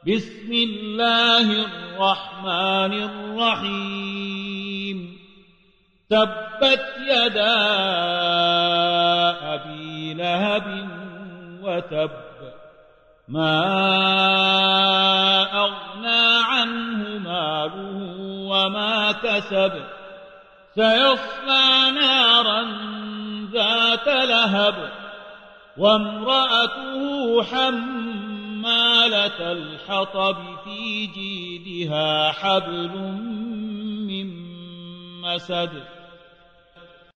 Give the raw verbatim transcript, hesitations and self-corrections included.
بسم الله الرحمن الرحيم تبت يدا أبي لهب وتب ما أغنى عنه ماله وما كسب سيصلى نارا ذات لهب وامرأته حمالة الحطب في جيدها حبل من مسد